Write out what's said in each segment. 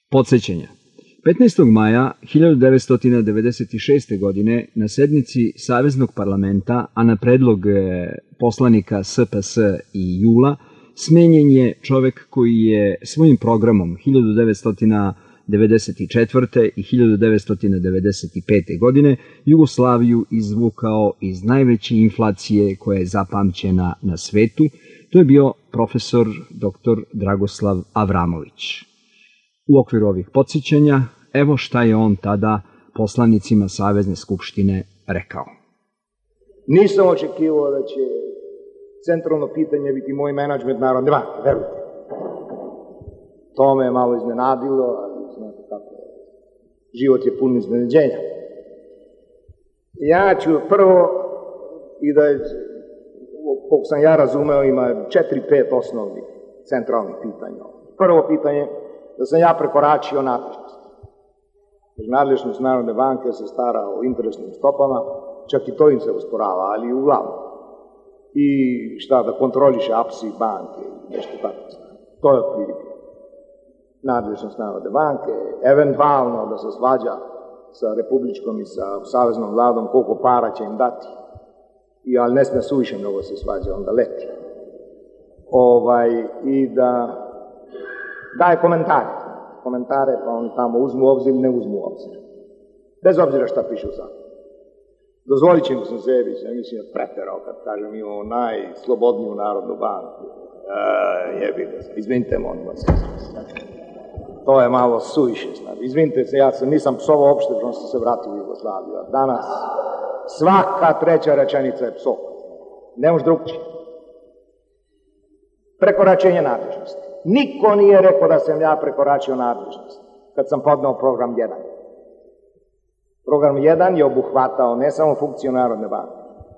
Podsjećanja. 15. maja 1996. godine na sednici Saveznog parlamenta, a na predlog poslanika SPS i JUL-a, smenjen je čovek koji je svojim programom 1994. i 1995. godine Jugoslaviju izvukao iz najveće inflacije koja je zapamćena na svetu. To je bio profesor dr. Dragoslav Avramović. U okviru ovih podsjećanja, evo šta je on tada poslanicima Savezne skupštine rekao. Nisam očekivao da će centralno pitanje biti moj menadžment Narodne banke, verujte. To me je malo iznenadilo, ali znate kako je. Život je pun iznenađenja. Ja ću prvo, i da je, koliko sam ja razumeo, ima 4-5 osnovnih centralnih pitanja. Prvo pitanje, da sam ja prekoračio nadležnost. Nadležnost Narodne banke se stara o interesnim stopama, čak i to im se usporava, ali uglavnom. I šta, da kontroliše APSI banke, nešto tako. To je otprilike nadležnost Narodne banke, eventualno da se svađa sa republičkom i sa saveznom vladom koliko para će im dati. Ali ne sme suviše mnogo se svađa, onda leti. I da daje komentare, pa oni tamo uzmu u obzir ili ne uzmu u obzir. Bez obzira šta piše u zakonu. Dozvolit ćemo sam sebi, mislim da preterao kad kažem imamo najslobodniju Narodnu banku. Izvinite, molim vas. To je malo suviše. Izvinite se, ja nisam psovao uopšte, što sam se vratio u Jugoslaviju. Danas svaka treća rečenica je psovka. Ne može drugčije. Prekoračenje nadležnosti. Niko nije rekao da sam ja prekoračio nadležnost kad sam podneo program 1. Program 1 je obuhvatao ne samo funkciju Narodne banke,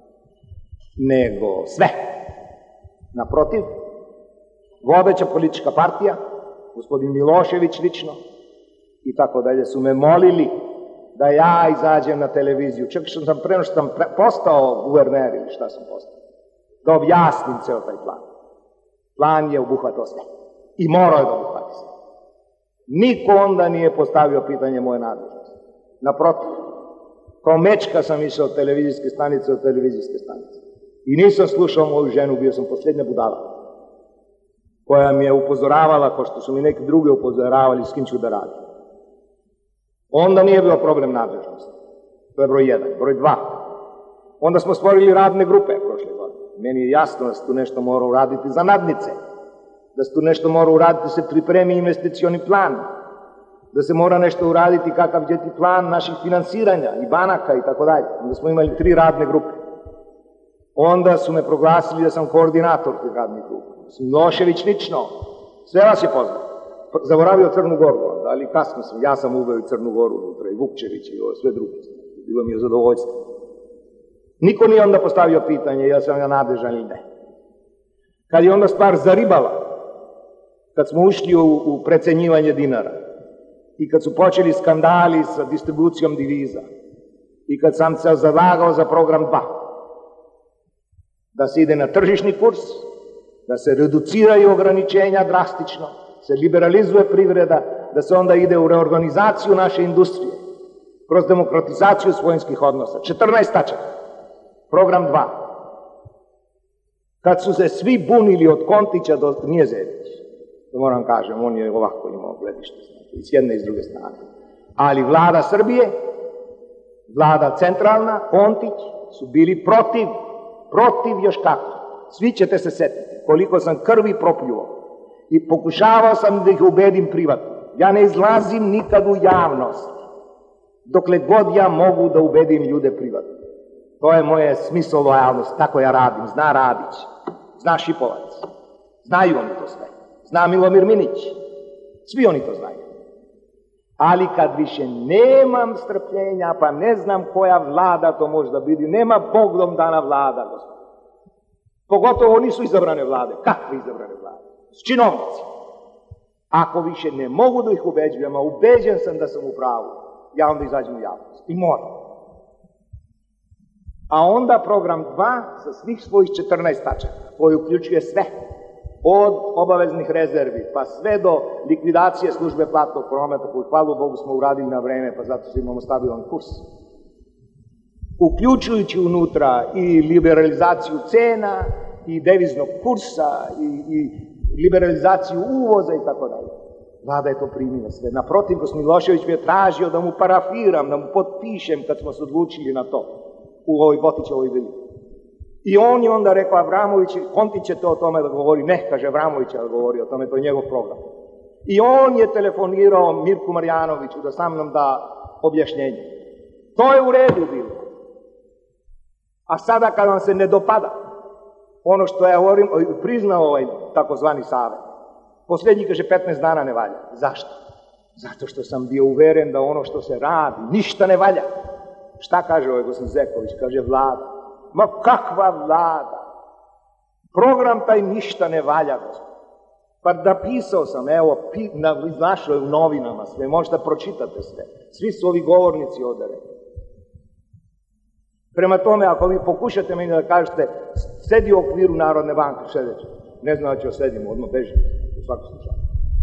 nego sve. Naprotiv, vodeća politička partija, gospodin Milošević lično i tako dalje su me molili da ja izađem na televiziju. Čak što sam preno što sam postao guverner ili šta sam postao, da objasnim ceo taj plan. Plan je obuhvatao sve. I morao je da obuhvati sve. Niko onda nije postavio pitanje moje nadležnosti. Naprotiv, kao mečka sam išao od televizijske stanice do televizijske stanice. I nisam slušao moju ženu, bio sam posljednja budala, koja mi je upozoravala, kao što su mi neki drugi upozoravali s kim ću da radim. Onda nije bio problem nadležnosti. To je broj 1. Broj 2. Onda smo stvorili radne grupe prošle godine. Meni je jasno da se tu nešto mora uraditi za nadnice. Da se tu nešto mora uraditi, da se pripremi investicioni plan, da se mora nešto uraditi kakav je ti plan naših finansiranja i banaka i tako dalje. Onda smo imali 3 radne grupe. Onda su me proglasili da sam koordinator tih radnih grupa. Milošević lično, sve vas je poznao. Zaboravio Crnu Goru, ali kasno sam, ja sam uveo i Crnu Goru unutra, i Vukčević i sve druge. Bilo mi je zadovoljstvo. Niko nije onda postavio pitanje, ja sam ja nadležan ili ne. Kad je onda stvar zaribala, kad smo ušli u precenjivanje dinara i kad su počeli skandali sa distribucijom diviza i kad sam se zalagao za program 2, da se ide na tržišni kurs, da se reduciraju ograničenja drastično, se liberalizuje privreda, da se onda ide u reorganizaciju naše industrije, kroz demokratizaciju svojinskih odnosa. 14 tačaka. Program 2. Kad su se svi bunili od Kontića do Njezevića, to moram kažem, on je ovako imao gledište, i s jedne i s druge strane. Ali vlada Srbije, vlada centralna, Kontić, su bili protiv još kako. Svi ćete se setiti koliko sam krvi propljuvao i pokušavao sam da ih ubedim privatno. Ja ne izlazim nikad u javnost, dokle god ja mogu da ubedim ljude privatno. To je moje smisao lojalnosti, tako ja radim. Zna Radić, zna Šipovac, znaju oni to sve. Zna Milomir Minić, svi oni to znaju. Ali kad više nemam strpljenja, pa ne znam koja vlada to može da biti, nema Bogom dana vlada, gospodine. Pogotovo nisu izabrane vlade. Kakve izabrane vlade? S činovnici. Ako više ne mogu da ih ubeđujem, a ubeđen sam da sam u pravu, ja onda izađem u javnost. I moram. A onda program 2 sa svih svojih 14 tačaka, koji uključuje sve. od obaveznih rezervi, pa sve do likvidacije službe platnog prometa, koju, hvala Bogu, smo uradili na vreme, pa zato što imamo stabilan kurs. Uključujući unutra i liberalizaciju cena, i deviznog kursa, i liberalizaciju uvoza i tako dalje. Vlada je to primila sve. Naprotiv, gospodin Milošević mi je tražio da mu parafiram, da mu potpišem kad smo se odlučili na to u ovoj Botićevoj vili. I on je onda rekao, Avramović, Kontić će to o tome da govori. Ne, kaže, Avramović da govori o tome, to je njegov program. I on je telefonirao Mirku Marjanoviću da sam nam da objašnjenje. To je u redu bilo. A sada kad vam se ne dopada ono što ja govorim, priznao ovaj takozvani savet, posljednji, kaže, 15 dana ne valja. Zašto? Zato što sam bio uveren da ono što se radi, ništa ne valja. Šta kaže ovaj gospodin Zeković? Kaže, vlada. Ma kakva vlada? Program taj ništa ne valja, gospodin. Pa napisao sam, evo, iznašao je u novinama sve, možete pročitate sve. Svi su ovi govornici ovdje rekli. Prema tome, ako vi pokušate meni da kažete, sedi u okviru Narodne banke, sedeći. Ne znam da ću sedimo, odmah bežim, u svakom slučaju.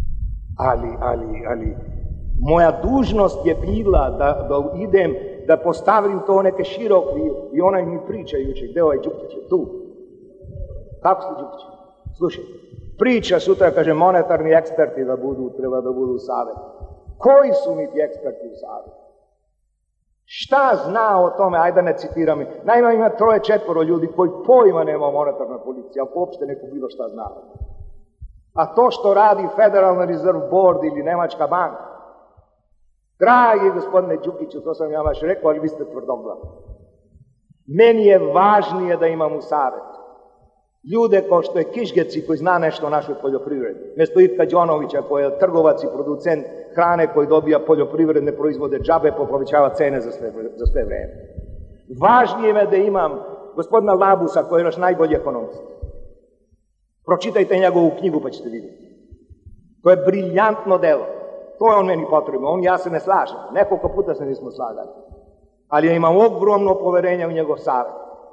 Ali, moja dužnost je bila da idem, da postavim to neke šire okvire. I onaj mi priča juče, gde ovaj Đukić je tu? Kako ste Đukić? Slušaj, priča sutra, kaže, monetarni eksperti treba da budu u savetu. Koji su mi ti eksperti u savetu? Šta zna o tome, ajde da ne citiram. Naime, ima 3-4 ljudi koji pojma nema o monetarnoj politici, ako uopšte neko bilo šta zna. A to što radi Federal Reserve Board ili Nemačka banka, dragi gospodine Đukiću, to sam ja vaš rekao, ali vi ste tvrdoglavi. Meni je važnije da imam u savetu ljude kao što je Kišgeci koji zna nešto o našoj poljoprivredi. Mjesto Itka Đonovića koji je trgovac i producent hrane koji dobija poljoprivredne proizvode džabe, povećava cene za sve vreme. Važnije je da imam gospodina Labusa koji je naš najbolji ekonomist. Pročitajte njegovu knjigu pa ćete vidjeti. To je briljantno delo. To je on meni potrebno. On i ja se ne slažem. Nekoliko puta se nismo slagali. Ali ja imam ogromno poverenja u njegov savjet.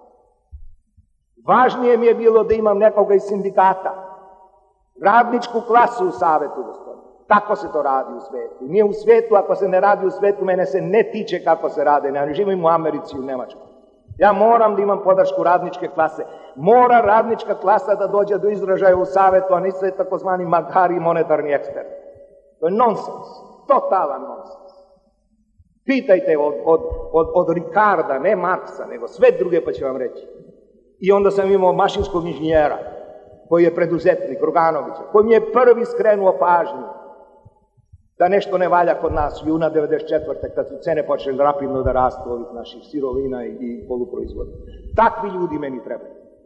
Važnije mi je bilo da imam nekoga iz sindikata. Radničku klasu u savjetu, gospodine. Tako se to radi u svetu. Nije u svetu, ako se ne radi u svetu, mene se ne tiče kako se rade. Ne živim u Americi, u Nemačkoj. Ja moram da imam podršku radničke klase. Mora radnička klasa da dođe do izražaja u savjetu, a ne sve takozvani magari monetarni ekspert. To je nonsens. Totalan nonsens. Pitajte od Ricarda, ne Marksa, nego sve druge pa će vam reći. I onda sam imao mašinskog inženjera, koji je preduzetnik, Roganovića, koji mi je prvi skrenuo pažnju da nešto ne valja kod nas juna 1994. kad su cene počeli rapidno da rastu ovih naših sirovina i poluproizvoda. Takvi ljudi meni trebaju.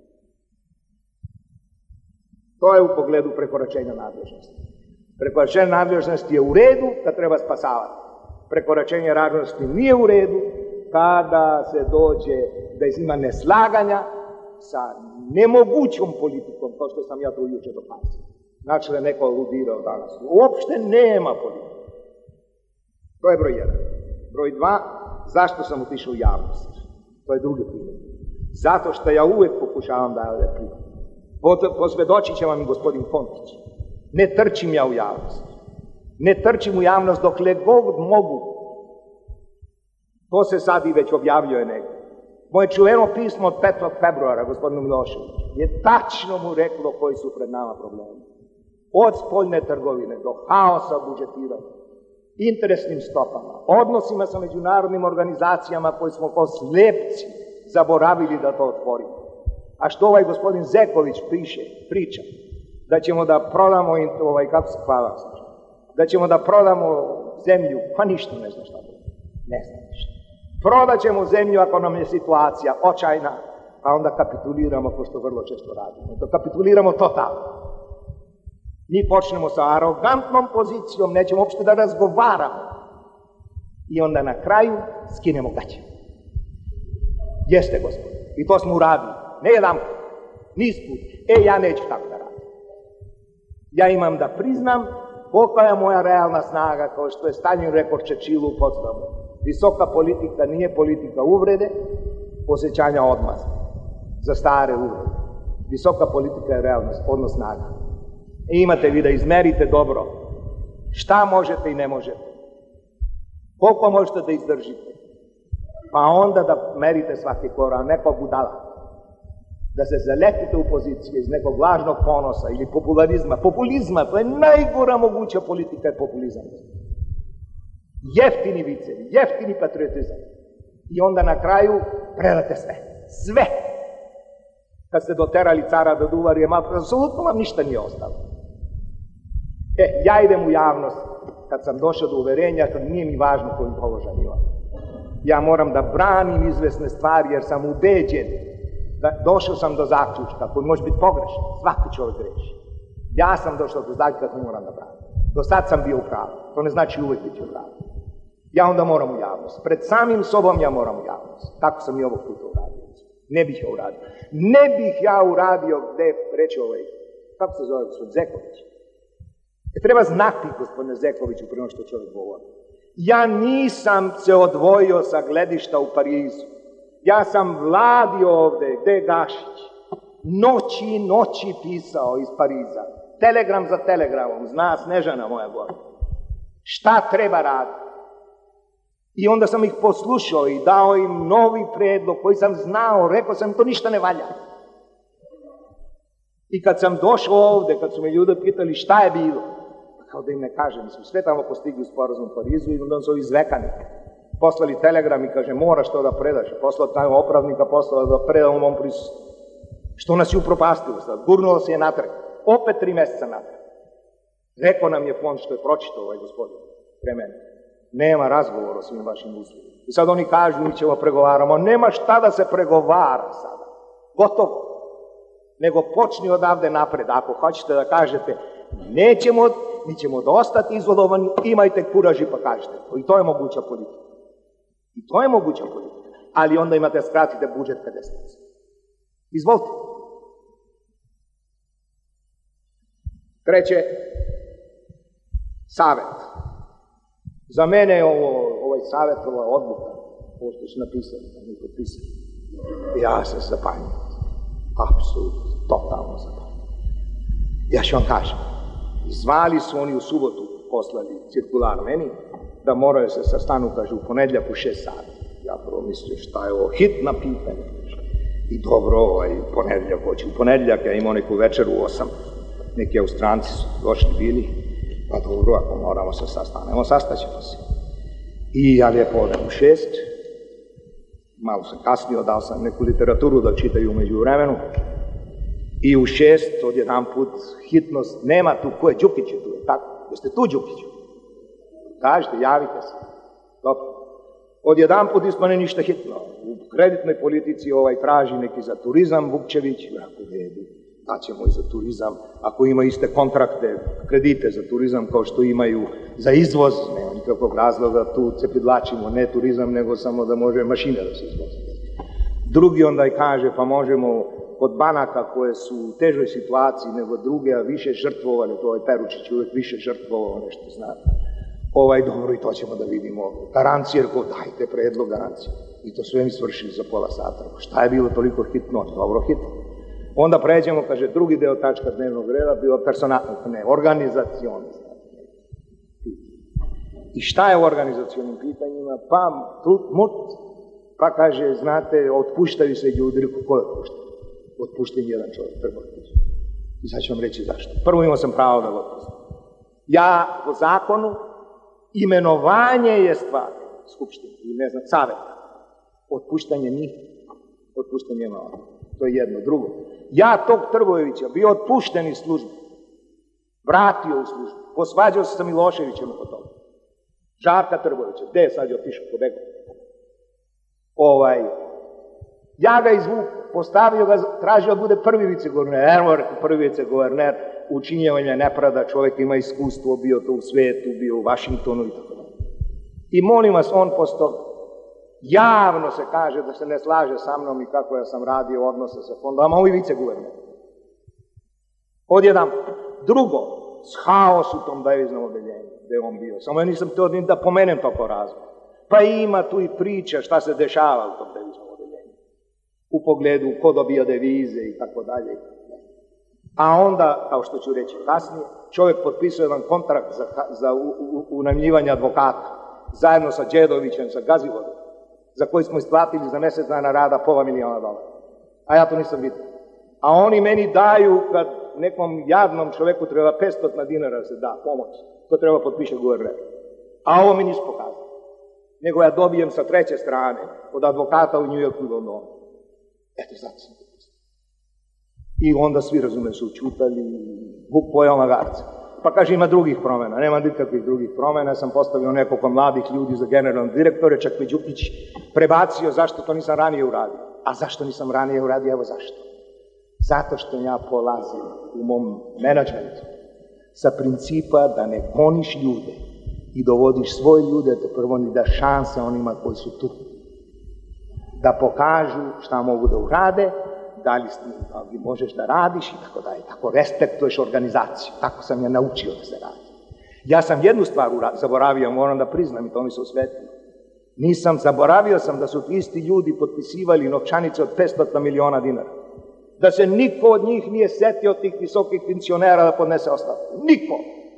To je u pogledu prekoračenja nadležnosti. Prekoračenje nadležnosti je u redu kad treba spasavati. Prekoračenje nadležnosti nije u redu kada se dođe da ima neslaganja sa nemogućom politikom, kao što sam ja to juče dokazao. Znači da je neko aludirao danas. Uopšte nema politike. To je broj 1. Broj 2, zašto sam otišao u javnost? To je drugi primjer. Zato što ja uvek pokušavam da je primjer. Posvjedočit će vam i gospodin Kontić. Ne trčim ja u javnost. Ne trčim u javnost dokle god mogu. To se sad i već objavljuje negdje. Moje čuveno pismo od 5. februara, gospodinu Miloševiću, je tačno mu reklo koji su pred nama problemi. Od spoljne trgovine do haosa budžetiranja, interesnim stopama, odnosima sa međunarodnim organizacijama koji smo kao slepci zaboravili da to otvorimo. A što ovaj gospodin Zeković priča, da ćemo da prodamo, da ćemo da prodamo zemlju, pa ništa ne zna šta bude. Ne zna ništa. Prodat ćemo zemlju ako nam je situacija očajna, a onda kapituliramo, ko što vrlo često radimo. Da kapituliramo totalno. Mi počnemo sa arogantnom pozicijom, nećemo uopšte da razgovaramo. I onda na kraju skinemo gaće. Jeste, gospod. I to smo uradili. Ne jedan put, niz put. Ja neću tako da radim. Ja imam da priznam kolika je moja realna snaga, kao što je Stalin rekao Čečilu u Potsdamu. Visoka politika nije politika uvrede, osjećanja odmazde. Za stare uvrede. Visoka politika je realnost, odnos snaga. Imate vi da izmerite dobro šta možete i ne možete. Koliko možete da izdržite. Pa onda da merite svaki korak, neko budala. Da se zaletite u pozicije iz nekog lažnog ponosa ili popularizma. Populizma, to je najgora moguća politika, je populizam. Jeftini vicevi, jeftini patriotizam. I onda na kraju predate sve. Sve. Kad ste doterali cara do duvarije, apsolutno vam ništa nije ostalo. Ja idem u javnost kad sam došao do uverenja, kad nije mi važno kojim položaj imam. Ja moram da branim izvesne stvari jer sam ubeđen da došao sam do zaključka koji može biti pogrešan. Svaki čovjek greši. Ja sam došao do zaključka koji moram da branim. Do sad sam bio u pravu. To ne znači uvijek biti u pravu. Ja onda moram u javnost. Pred samim sobom ja moram u javnost. Tako sam i ovog puta uradio. Ne bih ja uradio. Ne bih ja uradio gde reći kako se zove gospodin Zeković. Treba znati, gospodine Zekoviću, prema što čovjek govori. Ja nisam se odvojio sa gledišta u Parizu. Ja sam vladio ovde, gde je Gašić. Noći pisao iz Pariza. Telegram za telegramom, zna Snežana moja gore. Šta treba raditi? I onda sam ih poslušao i dao im novi predlog koji sam znao, rekao sam to ništa ne valja. I kad sam došao ovde, kad su me ljudi pitali šta je bilo, kao da im ne kažem, smo sve tamo postigli sporazum u Parizu i onda su ovi zvekani. Poslali telegram i kaže moraš to da predaš. Poslao tamo opravnika, poslao da predam u mom prisustvu. Što nas je upropastilo sad, gurnulo se je natrag. Opet 3 meseca natrag. Rekao nam je fond što je pročitao ovaj gospodin pre mene. Nema razgovora o svim vašim uslovima. I sad oni kažu mi ćemo pregovaramo. Nema šta da se pregovara sada. Gotovo. Nego počni odavde napred. Ako hoćete da kažete nećemo, mi ćemo da ostati izolovani, imajte kuraži pa kažete. I to je moguća politika. I to je moguća politika. Ali onda imate skratite budžet 50%. Izvolite. Treće, savjet. Za mene je ovaj savjet, ova odluka, ovo što su napisali, da mi potpisali. Ja sam zapanjen. Apsolutno, totalno zapanjen. Ja ću vam kažem, zvali su oni u subotu, poslali cirkular meni, da moraju se sastanu, kaže, u ponedljak u 6 sati. Ja prvo mislio šta je ovo, hitna pitanja. I dobro, ponedljak hoće. U ponedljak ja imao neku večeru u 8. Neki Austranci su došli bili, pa dobro, ako moramo se sastanemo, sastaćemo se. I ja lijepo odem u 6, malo sam kasnio, dao sam neku literaturu da čitaju umeđu vremenu, i u 6 odjedan put hitnost, nema tu, ko je Đukić je tu, tako, jeste tu Đukiću? Kažete, javite se. Dobro. Odjedan put ispane ništa hitno. U kreditnoj politici traži neki za turizam, Vukčević, ako vedu, daćemo i za turizam, ako ima iste kontrakte, kredite za turizam kao što imaju za izvoz, nema nikakvog razloga, tu cepidlačimo, ne turizam, nego samo da može mašine da se izvoze. Drugi onda i kaže, pa možemo kod banaka koje su u težoj situaciji nego druge, a više žrtvovali, to Peručić uvek više žrtvovao, nešto znate. Dobro, i to ćemo da vidimo. Garancije, rekao, dajte predlog garancije. I to sve mi svršili za pola sata. Šta je bilo toliko hitno? Dobro, hitno. Onda pređemo, kaže, drugi deo tačka dnevnog reda bio organizacioni. I šta je u organizacionim pitanjima? Pa kaže, znate, otpuštaju se ljudi. Rekao, ko je otpušten? Otpušten jedan čovjek, Trbović. I sad ću vam reći zašto. Prvo imao sam pravo da ga otpustim. Ja po zakonu, imenovanje je stvar skupštine, ili ne znam, saveta. Otpuštanje njih, otpuštanje imenovanja. To je jedno. Drugo, ja tog Trbojevića bio otpušten iz službe, vratio u službu, posvađao se sa Miloševićem oko toga. Žarka Trbojevića, gde je sad je otišao, pobegao? Ja ga izvuku, postavio ga, tražio da bude prvi viceguverner, prvi viceguverner, učinjavanja nepravda, čovjek ima iskustvo, bio to u svetu, bio u Vašingtonu i tako dalje. I molim vas, on posto javno se kaže da se ne slaže sa mnom i kako ja sam radio odnose sa fondom, a ovi viceguverner. Odjedan. Drugo, haos u tom deviznom odeljenju, gde on bio. Samo ja nisam teo da pomenem to kao razlog. Pa ima tu i priča šta se dešava u tom deviznom odeljenju. U pogledu ko dobija devize i tako dalje. A onda, kao što ću reći kasnije, čovjek potpisao jedan kontrakt za unajmljivanje advokata, zajedno sa Đedovićem, sa Gazivodom, za koji smo isplatili za mjesec dana rada $500.000. A ja to nisam vidio. A oni meni daju, kad nekom jadnom čovjeku treba 500 dinara se da pomoć, to treba potpiše guverner. A ovo mi nisu pokazali. Nego ja dobijem sa treće strane, od advokata u New Yorku i Londonu. Eto, zato sam potpisao. I onda svi, razume, su učutali, Vuk pojao magarca. Pa kaže, ima drugih promjena. Nema nikakvih drugih promjena. Sam postavio nekoliko mladih ljudi za generalnog direktore, čak me Đukić prebacio zašto to nisam ranije uradio. A zašto nisam ranije uradio? Evo zašto. Zato što ja polazim u mom menadžmentu sa principa da ne goniš ljude i dovodiš svoje ljude, te prvo ni da šanse onima koji su tu. Da pokažu šta mogu da urade, da li možeš da radiš i tako dalje. Tako respektuješ organizaciju. Tako sam ja naučio da se radi. Ja sam jednu stvar zaboravio, moram da priznam i to mi se osvetilo. Zaboravio sam da su ti isti ljudi potpisivali novčanice od 500 miliona dinara. Da se niko od njih nije setio tih visokih funkcionera da podnese ostavku. Niko.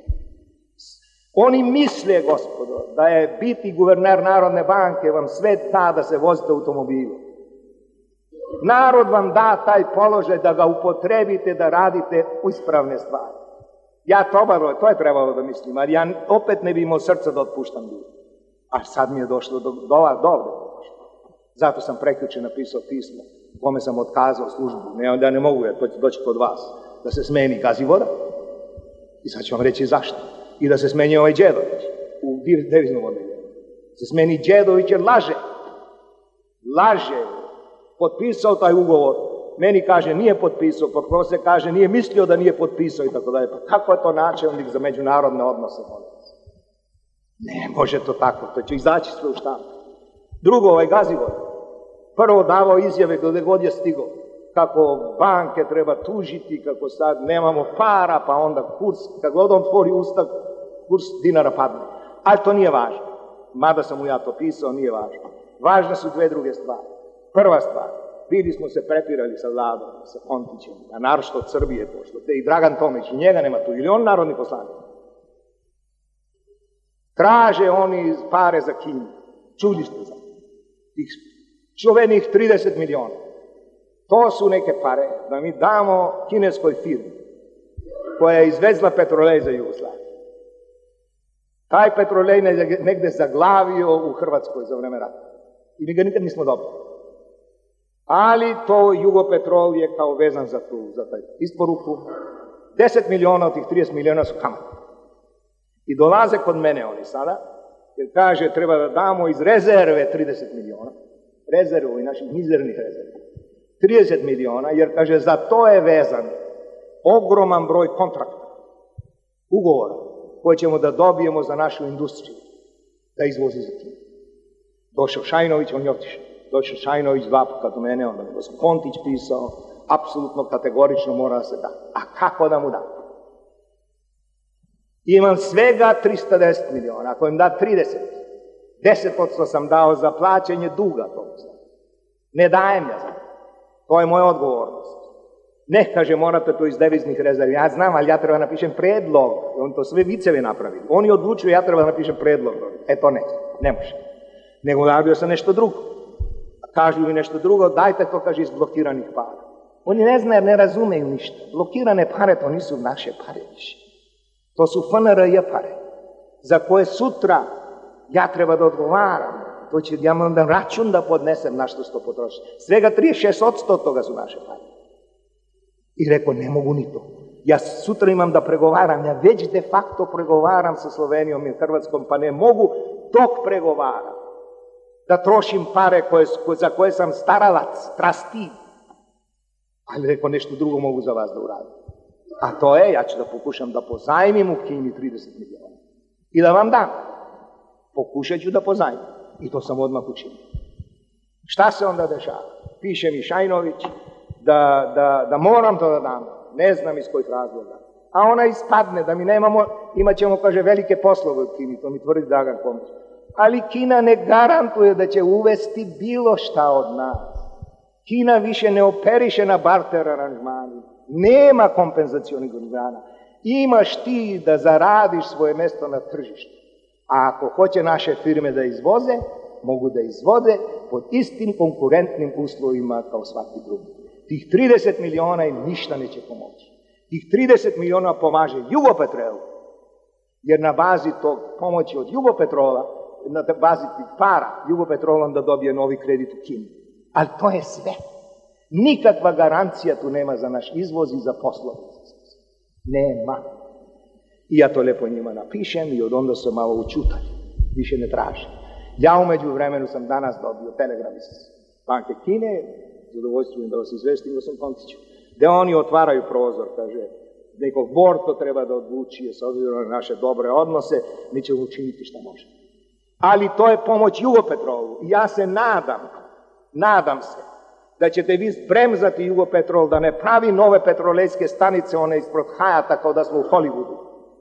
Oni misle, gospodo, da je biti guverner Narodne banke vam sve da da se vozite automobilu. Narod vam da taj položaj da ga upotrebite, da radite ispravne stvari. Ja to je trebalo da mislim, ali ja opet ne bi imao srca da otpuštam ljudi. A sad mi je došlo do ovde. Zato sam prekjuče napisao pismo kome sam otkazao službu. Da ne mogu doći kod vas. Da se smeni Gazivoda. I sad ću vam reći zašto. I da se smeni ovaj Đedović u deviznom odeljenju. Se smeni Đedović jer laže. Laže. Potpisao taj ugovor. Meni kaže nije potpisao, pa se kaže nije mislio da nije potpisao i tako dalje. Pa kako je to načelnik za međunarodne odnose? Ne može to tako, to će izaći sve u štampu. Drugo, ovaj Gazivod, prvo davao izjave gdje god je stigao, kako banke treba tužiti, kako sad nemamo para, pa onda kurs, kad god on otvori usta, kurs dinara padne. Ali to nije važno. Mada sam mu ja to pisao, nije važno. Važne su dve druge stvari. Prva stvar, bili smo se prepirali sa Vladom, sa Kontićem, a naročito od Srbije pošlo, te i Dragan Tomić, i njega nema tu, ili on narodni poslanik. Traže oni pare za Kinu. Čuli ste za tih čuvenih 30 miliona. To su neke pare da mi damo kineskoj firmi koja je izvezla petrolej za Jugoslaviju. Taj petrolej negde zaglavio u Hrvatskoj za vreme rata. I mi ga nikad nismo dobili. Ali to Jugopetrol je kao vezan za taj isporuku. 10 miliona od tih 30 miliona su kamate. I dolaze kod mene oni sada, jer kaže treba da damo iz rezerve 30 miliona, rezervu i naših mizernih rezervi, 30 miliona, jer kaže za to je vezan ogroman broj kontrakta, ugovora, koje ćemo da dobijemo za našu industriju, da izvozi za Kinu. Došao Šajnović, on je otišao. Došao Šajnović 2 puta do mene, onda mi je Kontić pisao, apsolutno kategorično mora da se da. A kako da mu da? Imam svega 310 miliona, ako im da 30, 10% sam dao za plaćanje duga toga. Ne dajem ja za to. To je moja odgovornost. Ne, kaže, morate to iz deviznih rezervi. Ja znam, ali ja treba napišem predlog. On to sve viceve napravili. Oni odlučuju, ja treba napišem predlog. To ne može. Nego radio sam nešto drugo. Kažu mi nešto drugo, dajte to, kaže, iz blokiranih para. Oni ne znaju, ne razumeju ništa. Blokirane pare, to nisu naše pare više. To su FNRJ pare, za koje sutra ja treba da odgovaram. To će, ja moram da račun da podnesem na što se to potroši. Svega 36% od toga su naše pare. I rekao, ne mogu ni to. Ja sutra imam da pregovaram, ja već de facto pregovaram sa Slovenijom i Hrvatskom, pa ne mogu dok pregovaram da trošim pare za koje sam staralac, trasti. Ali rekao, nešto drugo mogu za vas da uradim. A to je, ja ću da pokušam da pozajmim u Kini 30 miliona. I da vam dam. Pokušat ću da pozajmim. I to sam odmah učinio. Šta se onda dešava? Piše mi Šajnović da moram to da dam. Ne znam iz kojih razloga. A ona ispadne da mi nemamo, imat ćemo, kaže, velike poslove u Kini. To mi tvrdi Dragan Tomić. Ali Kina ne garantuje da će uvesti bilo šta od nas. Kina više ne operiše na barter aranžmani. Nema kompenzacionih organa. Imaš ti da zaradiš svoje mesto na tržištu. A ako hoće naše firme da izvoze, mogu da izvode pod istim konkurentnim uslovima kao svaki drugi. Tih 30 miliona im ništa neće pomoći. Tih 30 miliona pomaže Jugopetrolu, jer na bazi tog pomoći od Jugopetrola, na bazi tih para, Jugopetrol onda dobije novi kredit u Kini. Ali to je sve. Nikakva garancija tu nema za naš izvoz i za poslove. Nema. I ja to lepo njima napišem i od onda se malo učutali. Više ne tražim. Ja umeđu vremenu sam danas dobio telegram iz Banke Kine, zadovoljstvujem da vas izvestim da sam Kontiću, gde oni otvaraju prozor, kaže, nekog Borto treba da odluči, s obzirom na naše dobre odnose, mi ćemo učiniti šta možemo. Ali to je pomoć Jugopetrolu. I ja se nadam se, da ćete vi spremzati Jugopetrol da ne pravi nove petrolejske stanice, one ispod Hajata kao da smo u Hollywoodu.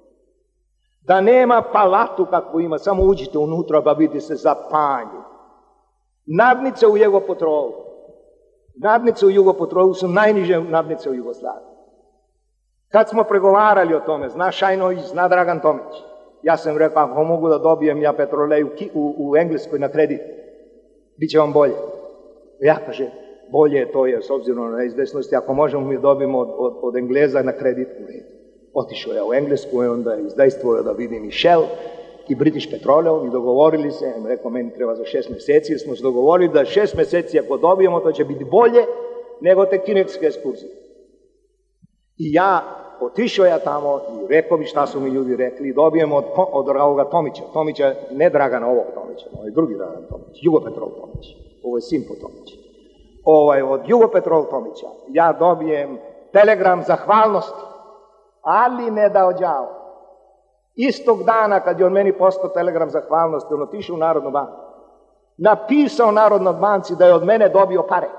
Da nema palatu kakvu ima, samo uđite unutra pa vidite se zapanju. Nadnice u Jugopetrolu. Nadnice u Jugopetrolu su najniže nadnice u Jugoslaviji. Kad smo pregovarali o tome, zna Šajnović, zna Dragan Tomić. Ja sam rekao, ako mogu da dobijem ja petrolej u Engleskoj na kredit, bit će vam bolje. Ja kaže, bolje je to je s obzirom na izvesnosti, ako možemo mi dobijemo od Engleza na kredit u redu. Otišao ja u Englesku i onda je izdejstvovao da vidim i Shell i British Petroleum i dogovorili se, rekao meni treba za 6 meseci, jer smo se dogovorili da 6 meseci ako dobijemo to će biti bolje nego te kineske ekskurzije. I ja otišao ja tamo i rekao mi šta su mi ljudi rekli i dobijemo od ovoga Tomića, ne Dragana ovog Tomića, ovaj drugi Dragan Tomić, Jugopetrol Tomić, ovo je Simpo Tomić. Od Jugopetrol Tomića ja dobijem telegram zahvalnosti, ali ne dao đavo. Istog dana kad je on meni poslao telegram zahvalnosti, on otišao u Narodnu banku, napisao Narodnoj banci da je od mene dobio pare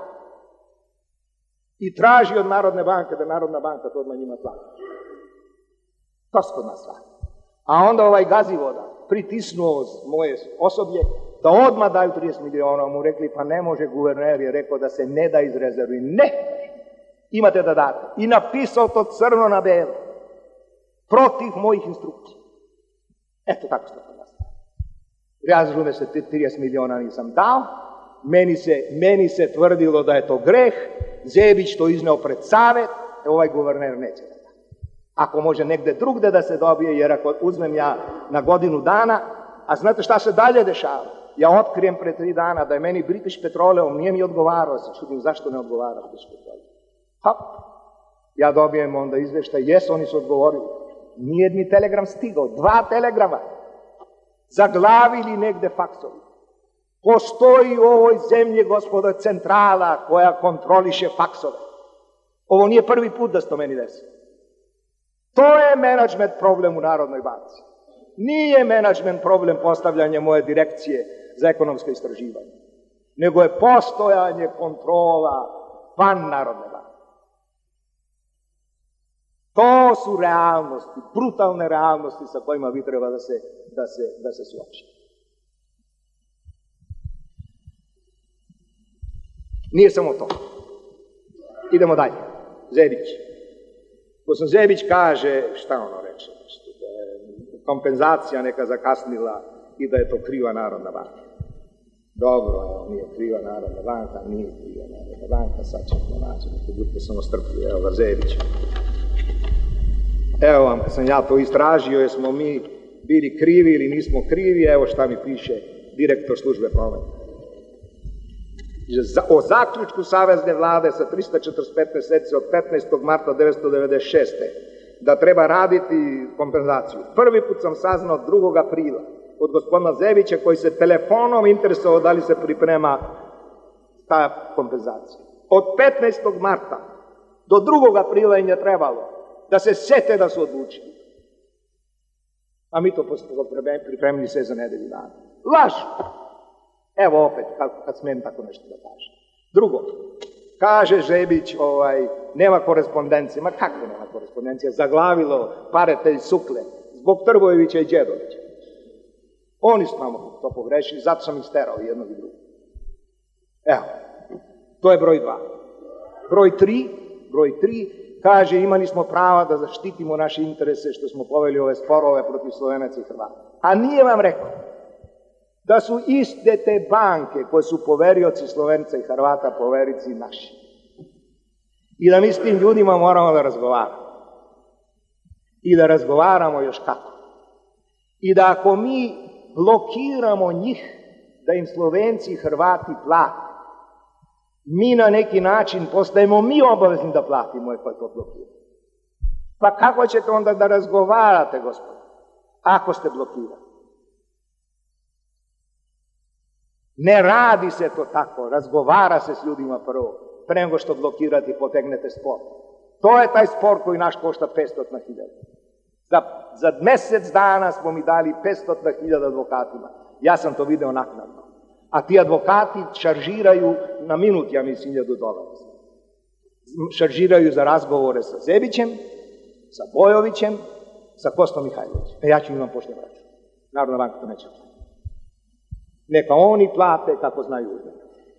i traži od Narodne banke da Narodna banka to odmah njima plati. To su kod nas radi. A onda ovaj Gazivoda pritisnuo moje osoblje da odmah daju 30 miliona, mu rekli pa ne može, guverner je rekao da se ne da iz rezervi. Ne, imate da date. I napisao to crno na belo, protiv mojih instrukcija. Eto tako što kod nas radi. Razume se, 30 miliona nisam dao, meni se tvrdilo da je to greh, Zebić to izneo pred savet, ovaj guverner neće da da. Ako može negde drugde da se dobije, jer ako uzmem ja na godinu dana, a znate šta se dalje dešava? Ja otkrijem pre 3 dana da je meni British Petroleum, nije mi odgovarao, se čudim zašto ne odgovara British Petroleum. Hop, ja dobijem onda izveštaj, jesu, oni su odgovorili. Nije mi telegram stigao, 2 telegrama, zaglavili negde faksovi. Postoji u ovoj zemlji, gospodo, centrala koja kontroliše faksove. Ovo nije prvi put da se to meni desi. To je menadžment problem u Narodnoj banci. Nije menadžment problem postavljanje moje direkcije za ekonomsko istraživanje, nego je postojanje kontrola van Narodne banke. To su realnosti, brutalne realnosti sa kojima vi treba da se suočite. Nije samo to. Idemo dalje. Zebić. Gospodin Zebić kaže, šta ono reče, da je kompenzacija neka zakasnila i da je to kriva Narodna banka. Dobro, evo, nije kriva Narodna banka, nije kriva Narodna banka, sad ćemo naći, budite samo strpljivi, evo ga Zebić. Evo vam, kad sam ja to istražio, jesmo mi bili krivi ili nismo krivi, evo šta mi piše direktor službe prometa. O zaključku Savezne vlade sa 345 meseci od 15. marta 1996. da treba raditi kompenzaciju. Prvi put sam saznao 2. aprila od gospodina Zebića koji se telefonom interesovao da li se priprema ta kompenzacija. Od 15. marta do 2. aprila im je trebalo da se sete da su odlučili. A mi to pripremili sve za nedelju dana. Lažu! Evo opet, kad smijem tako nešto da kažem. Drugo, kaže Zebić, nema korespondencije. Ma kako nema korespondencije? Zaglavilo pare te sukle zbog Trbojevića i Đedovića. Oni su tamo to pogrešili, zato sam ih sterao jednog i drugog. Evo, to je broj 2. Broj 3, kaže, imali smo prava da zaštitimo naše interese što smo poveli ove sporove protiv Slovenaca i Hrvata. A nije vam rekao da su iste te banke koje su poverioci Slovenca i Hrvata poverici naši. I da mi s tim ljudima moramo da razgovaramo. I da razgovaramo još kako. I da ako mi blokiramo njih, da im Slovenci i Hrvati plate, mi na neki način postajemo mi obavezni da platimo ako je to blokirano. Pa kako ćete onda da razgovarate, gospodine, ako ste blokirani? Ne radi se to tako, razgovara se s ljudima prvo, pre nego što blokirate i potegnete spor. To je taj spor koji naš košta 500.000. Za mesec dana smo mi dali 500.000 advokatima. Ja sam to video naknadno. A ti advokati šaržiraju na minut, ja mislim, $1.000. Šaržiraju za razgovore sa Zebićem, sa Bojovićem, sa Kostom Mihajlovićem. Ja ću imam pošten račun. Narodna banka to neće. Neka oni plate kako znaju uzeti.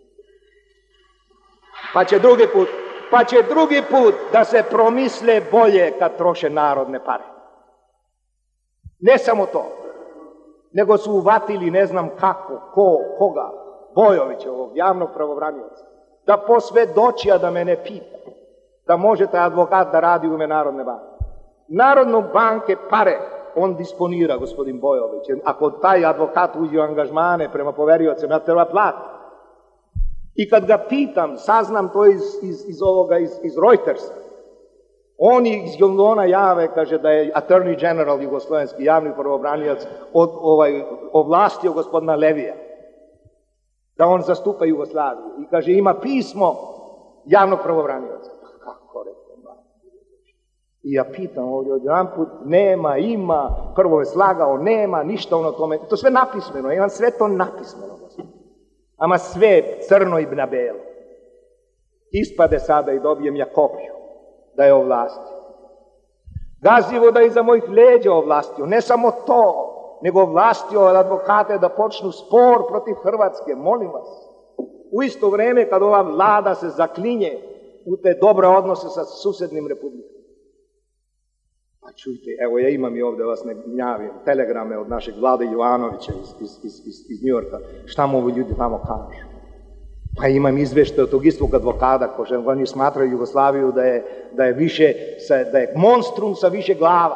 Pa će drugi put da se promisle bolje kad troše narodne pare. Ne samo to, nego su uvatili ne znam kako, koga, Bojovića, ovog javnog pravobranioca, da posvedoči, a da me ne pita, da može taj advokat da radi u ime Narodne banke. Narodne banke pare on disponira, gospodin Bojović. Ako taj advokat uđe u angažmane prema poveriocima, ja treba plati. I kad ga pitam, saznam to iz Reutersa, oni iz Londona jave, kaže da je Attorney General jugoslovenski javni pravobranilac ovlastio gospodina Levija da on zastupa Jugoslaviju. I kaže, ima pismo javnog pravobranioca. Kako rekao? I ja pitam ovdje odjedanput, nema, ima, prvo je slagao, nema, ništa ono tome. To sve napismeno, imam sve to napismeno. Ama sve crno i na belo. Ispade sada i dobijem ja kopiju da je ovlastio. Gazivo da je iza mojih leđa ovlastio. Ne samo to, nego ovlastio advokate da počnu spor protiv Hrvatske. Molim vas. U isto vreme kad ova vlada se zaklinje u te dobre odnose sa susednim republikama. Pa čujte, evo ja imam i ovdje, vas ne gnjavim, telegrame od našeg Vlade Jovanovića iz Njujorka. Šta mu ovi ljudi tamo kažu? Pa imam izvešte od tog istog advokata, koji oni smatraju Jugoslaviju da je monstrum sa više glava.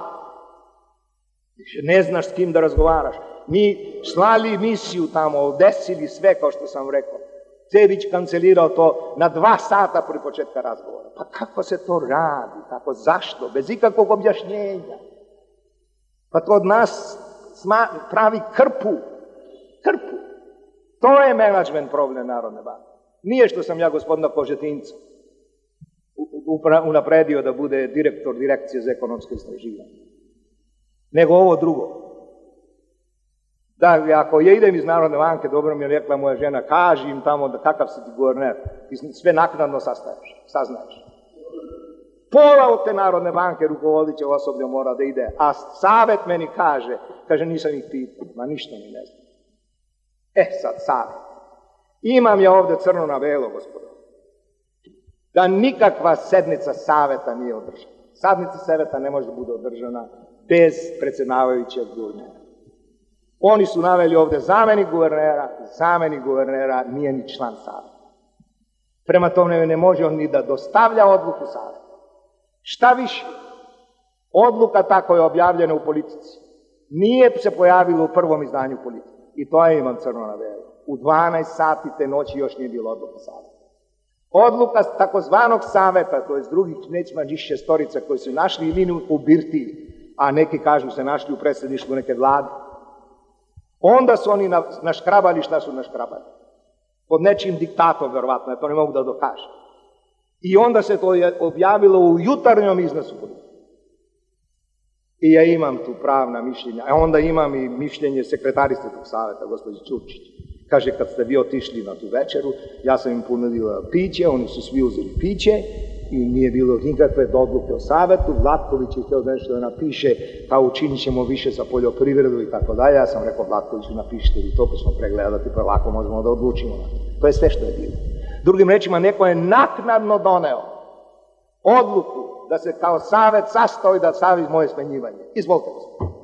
Ne znaš s kim da razgovaraš. Mi slali misiju tamo, desili sve, kao što sam rekao. Cević kancelirao to na 2 sata pri početka razgovora. Pa kako se to radi? Kako, zašto? Bez ikakvog objašnjenja. Pa to od nas pravi krpu. Krpu. To je menadžment problem Narodne banke. Nije što sam ja gospodina Kožetinca unapredio da bude direktor direkcije za ekonomske istraživanje. Nego ovo drugo. Da, ako ja idem iz Narodne banke, dobro mi je rekla moja žena, kaži im tamo da kakav si ti guverner, ti sve naknadno saznaješ. Pola od te Narodne banke rukovodit osoblja mora da ide, a savjet meni kaže nisam ih pitao, ma ništa mi ne znam. Sad savjet. Imam ja ovdje crno na belo, gospodo, da nikakva sednica savjeta nije održana. Sednica savjeta ne može da bude održana bez predsjedavajućeg guvernera. Oni su naveli ovdje zamenik guvernera nije ni član savjeta. Prema tome ne može on ni da dostavlja odluku savjeta. Šta više, odluka tako je objavljena u Politici. Nije se pojavilo u prvom izdanju Politike. I to je imam crno na belo. U 12 sati te noći još nije bilo odluka savjeta. Odluka takozvanog savjeta, to je s drugih nećima šestorica koji su našli ili u birtiji, a neki kažu se našli u predsjedništvu neke vlade. Onda su oni naškrabali šta su naškrabali. Pod nečim diktatom, verovatno, ja to ne mogu da dokažem. I onda se to objavilo u jutarnjom iznosu. I ja imam tu pravna mišljenja. A onda imam i mišljenje sekretarice tog savjeta, gospođe Ćurčić. Kaže, kad ste vi otišli na tu večeru, ja sam im ponudila piće, oni su svi uzeli piće i nije bilo nikakve odluke o savjetu. Vlatković je htio nešto da napiše, pa učinit ćemo više za poljoprivredu i tako dalje. Ja sam rekao, Vlatkoviću, napišite vi to, pa ćemo pregledati, pa lako možemo da odlučimo. To je sve što je bilo. Drugim rečima, neko je naknadno doneo odluku da se kao savet sastao i da stavi moje smenjivanje. Izvolite.